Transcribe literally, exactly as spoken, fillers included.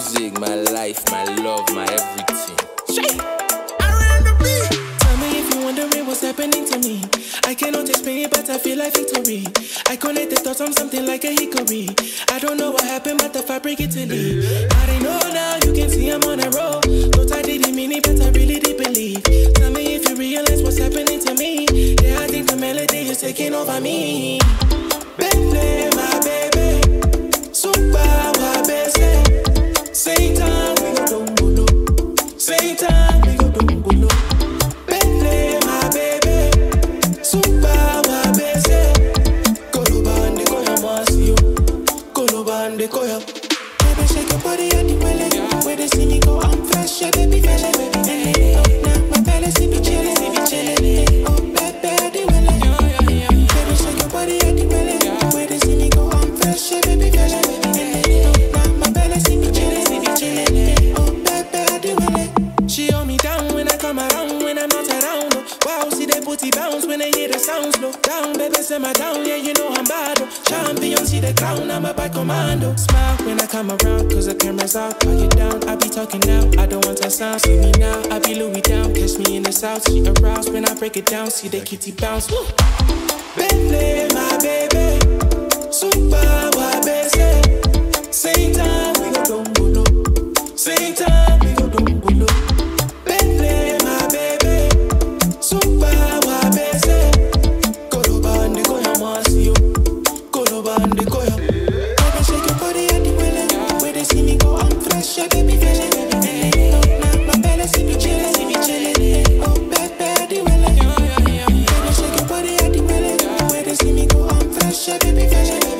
music, my life, my love, my everything. Shake. R and B. Tell me if you're wondering what's happening to me. I cannot explain it, but I feel like victory. I connect the thoughts on something like a hickory. I don't know what happened, but the fabric Italy. I don't know now, you can see I'm on a roll. Thought I didn't mean it, but I really did believe. Tell me if you realize what's happening to me. Yeah, I think the melody is taking over me. Baby, my baby. Super, my baby. Satan, we go don't go no. Satan, we go don't go no. Baby, my baby. Super, my baby. Kolo bande koya masi yo. Kolo bande koya. Baby, shake your body at the belly. Where they see me go, I'm fresh, yeah, baby, fella, baby, fella. Now my belly see me chillin', see me chillin'. Oh, baby, the belly. Baby, shake your body at the belly. Where they see me go, I'm fresh, yeah, baby, fella, baby, fella. Now my belly see me chillin', see me chillin'. Oh, baby, the belly. She hold me down when I come around, when I'm not around. Oh. Wow, see they booty bounce when they hear the sound slow down, baby, send my down, yeah, you know I'm bad. Oh. Champion, see the crown, I'm a bad commando. Smile when I come around, cause the camera's out. Are you down? I be talking now, I don't want to sound. See me now, I be Louis down, catch me in the south. She aroused when I break it down, see the kitty bounce. Woo. Baby, my baby, super, my baby. Same time, we go don't go no. Same time, we go don't go no. Baby, my baby, super, my baby. Kolo bande koya masi yo. Kolo bande koya. Baby, shake your body at the willing. Where they see me go, I'm fresh, yeah, baby, feeling. Now my belly see me chillin', see me chillin'. Oh, baby, the willing. Baby, shake your body at the willing. Where they see me go, I'm fresh, yeah, baby, feeling.